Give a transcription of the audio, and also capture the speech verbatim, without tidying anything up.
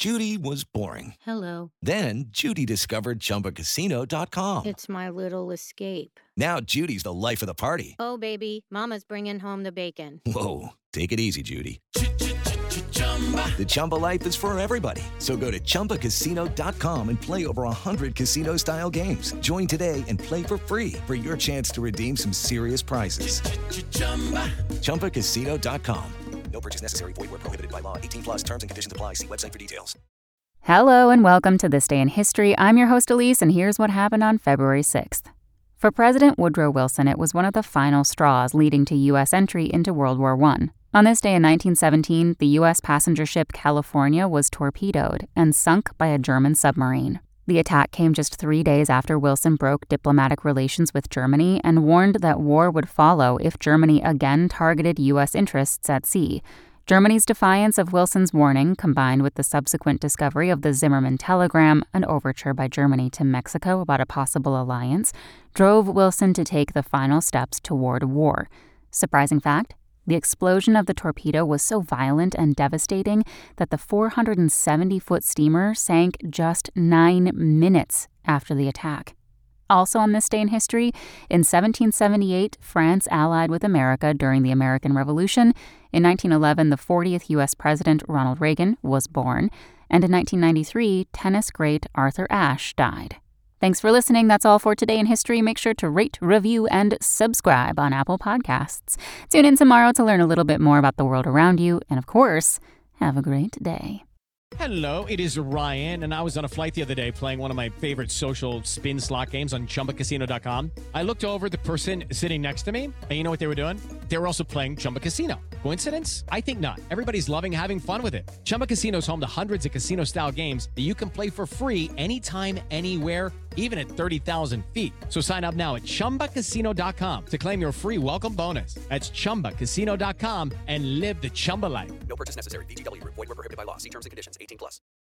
Judy was boring. Hello. Then Judy discovered Chumba Casino dot com. It's my little escape. Now Judy's the life of the party. Oh, baby, mama's bringing home the bacon. Whoa, take it easy, Judy. The Chumba life is for everybody. So go to Chumba Casino dot com and play over one hundred casino-style games. Join today and play for free for your chance to redeem some serious prizes. Chumba Casino dot com. No purchase necessary. Void where prohibited by law. eighteen plus terms and conditions apply. See website for details. Hello and welcome to This Day in History. I'm your host, Elise, and here's what happened on February sixth. For President Woodrow Wilson, it was one of the final straws leading to U S entry into World War One. On this day in nineteen seventeen, the U S passenger ship California was torpedoed and sunk by a German submarine. The attack came just three days after Wilson broke diplomatic relations with Germany and warned that war would follow if Germany again targeted U S interests at sea. Germany's defiance of Wilson's warning, combined with the subsequent discovery of the Zimmermann telegram, an overture by Germany to Mexico about a possible alliance, drove Wilson to take the final steps toward war. Surprising fact? The explosion of the torpedo was so violent and devastating that the four hundred seventy foot steamer sank just nine minutes after the attack. Also on this day in history, in seventeen seventy-eight, France allied with America during the American Revolution. In nineteen eleven, the fortieth U S President Ronald Reagan was born. And in nineteen ninety-three, tennis great Arthur Ashe died. Thanks for listening. That's all for Today in History. Make sure to rate, review, and subscribe on Apple Podcasts. Tune in tomorrow to learn a little bit more about the world around you. And of course, have a great day. Hello, it is Ryan, and I was on a flight the other day playing one of my favorite social spin slot games on Chumba Casino dot com. I looked over at the person sitting next to me, and you know what they were doing? They were also playing Chumba Casino. Coincidence? I think not. Everybody's loving having fun with it. Chumba Casino is home to hundreds of casino-style games that you can play for free anytime, anywhere, even at thirty thousand feet. So sign up now at Chumba Casino dot com to claim your free welcome bonus. That's Chumba Casino dot com and live the Chumba life. No purchase necessary. V G W. Void where prohibited by law. See terms and conditions. eighteen plus.